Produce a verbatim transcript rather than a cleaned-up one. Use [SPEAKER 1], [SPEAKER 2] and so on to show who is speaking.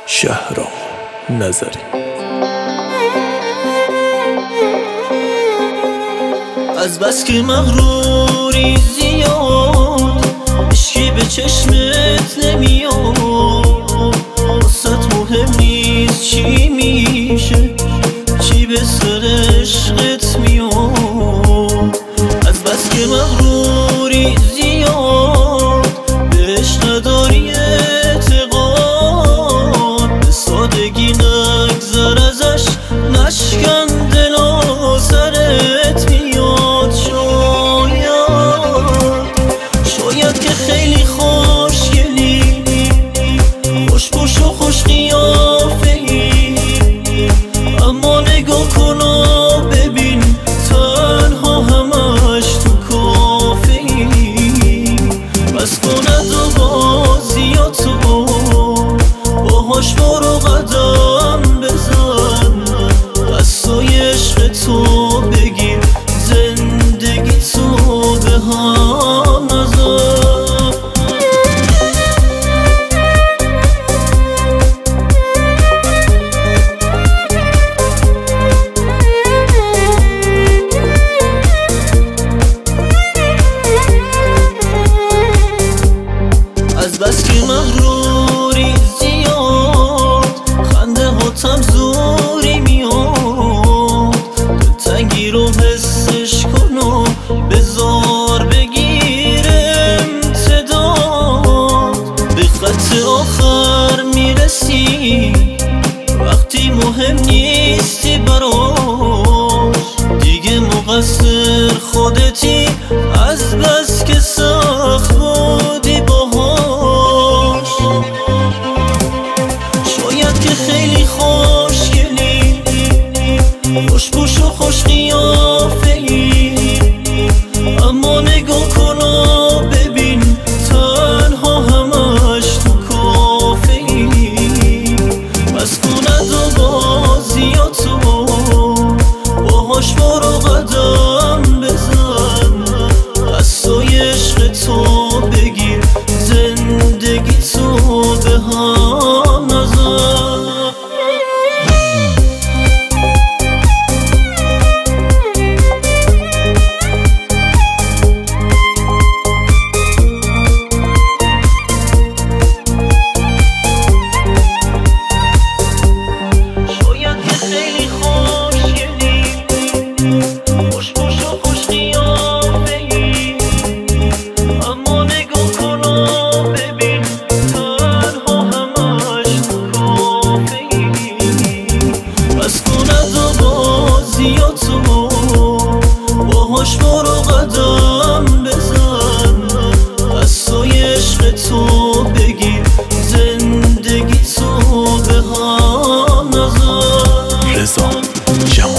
[SPEAKER 1] شهرام نظری.
[SPEAKER 2] از بس که مغروری زیاد عشقی به چشمت نمیاد، واسه مهم نیست چی میشه، چی به سر عشقت میاد. از بس که مغروری زیاد بهش نداری اعتقاد، به سادگی نگذر ازش، نشکن دل و سرت میاد. شاید شاید که خیلی خوشگلی، خوش پوش و خوش قیافه ای، اما نگاه کن و ببین تنها همش تو کافه ای. بس کند و بازیاتو باهاش برو قدم بزن، دستای عشق تو بگیر، زندگی تو به هم نزن. از بس که مغروری زیاد خنده هاتم زوری میاد، دلتنگی رو حسش کن و بذار بگیر امتداد. به خط آخر میرسی وقتی مهم نیستی براش، دیگه مقصر خودتی از بس که سخت بودی باهاش. شاید که خیلی خوشگلی، خوش پوش و خوش قیافه ای، اما نگاه کن و ببین تنها همش تو کافه ای. بس کند و بازیاتو باهاش برو قدم بزن، دستای عشق تو بگیر، زندگی تو به هم نزن. باهاش برو قدم بزن، دستای عشق تو بگیر، زندگی تو به هم نزن.
[SPEAKER 1] رضا جمال